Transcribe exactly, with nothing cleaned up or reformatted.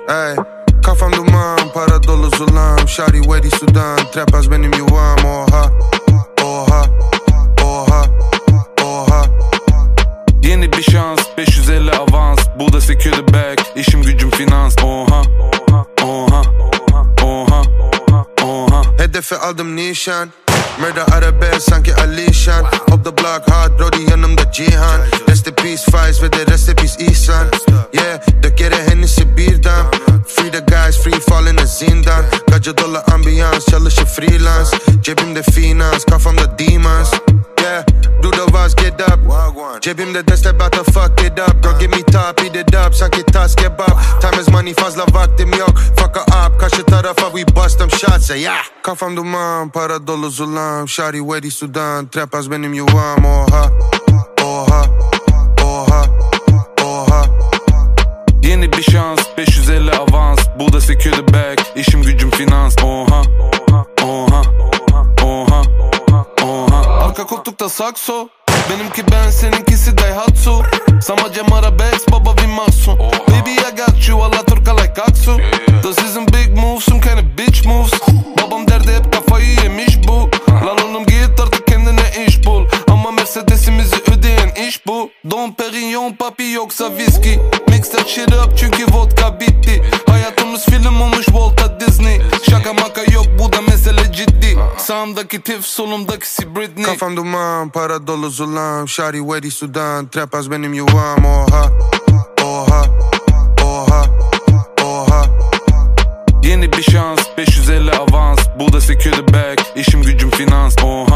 Ey, kafam duman, para dolu zulam. Şari Wedi Sudan, trap az benim yuvam. Oha, oha, oha, oha. Yeni bir şans, beş yüz elli avans. Bu da secure the bag, işim gücüm finans. Oha, oha, oha, oha. Hedefe aldım nişan. Murder arabesk sanki Alişan. Op the block hard, Brody yanımda Cihan. Rest in peace Faiz ve de rest in peace İhsan. Yeah, dök yere Hennessy birden. Free the guys, free falling a zindan. Gacı dolu ambiyans, çalışır freelance. Cebimde finans, kafamda demons. Yeah, do the vaz, get up. Cebimde deste about to fuck it up. Girl give me top, eat it up, sanki tas kebap. Time is money, fazla vaktim yok. Fuck her up, karşı tarafa we bust them shots, yeah. Kafam duman, para dolu zulam. Şari Wedi Sudan, trap az benim yuvam. Oha, oha, oha, oha. Yeni bir şans, beş yüz elli avans. Bu da secure the bag, işim gücüm finans. Oha, oha, oha, oha. Arka koltukta sakso, benimki ben, seninkisi Daihatsu. Samacem arabesk, baba Vimasu. Baby I got you, alla turka like Aksu. This isn't big moves, some kind of bitch moves. Babam derdi hep kafayı yemiş bu. Lan oğlum git artık kendine iş bul. Ama Mercedes'imizi ödeyen iş bu. Dom Perignon papi yoksa viski. Mix that shit up çünkü vodka bitti. Hayatımız film olmuş Volta Disney. Şaka maka yok, bu da mesele ciddi. Sağımdaki Tiff, solumdakisi Britney. Kafam duman, para dolu zulam. Şari Wedi Sudan, trap az benim yuvam. Oha, oha, oha, oha. Yeni bir şans, beş yüz elli avans. Bu da secure the bag, işim gücüm finans. Oha.